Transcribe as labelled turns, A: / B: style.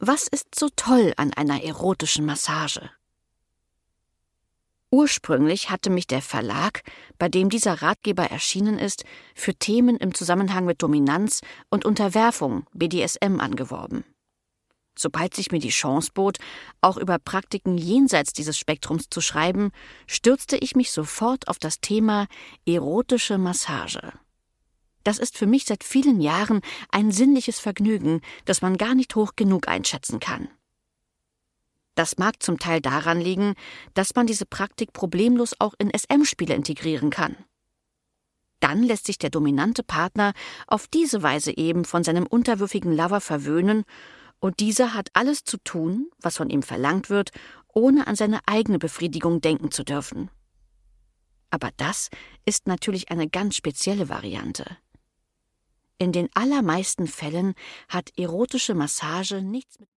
A: Was ist so toll an einer erotischen Massage? Ursprünglich hatte mich der Verlag, bei dem dieser Ratgeber erschienen ist, für Themen im Zusammenhang mit Dominanz und Unterwerfung (BDSM) angeworben. Sobald sich mir die Chance bot, auch über Praktiken jenseits dieses Spektrums zu schreiben, stürzte ich mich sofort auf das Thema erotische Massage. Das ist für mich seit vielen Jahren ein sinnliches Vergnügen, das man gar nicht hoch genug einschätzen kann. Das mag zum Teil daran liegen, dass man diese Praktik problemlos auch in SM-Spiele integrieren kann. Dann lässt sich der dominante Partner auf diese Weise eben von seinem unterwürfigen Lover verwöhnen, und dieser hat alles zu tun, was von ihm verlangt wird, ohne an seine eigene Befriedigung denken zu dürfen. Aber das ist natürlich eine ganz spezielle Variante. In den allermeisten Fällen hat erotische Massage nichts mit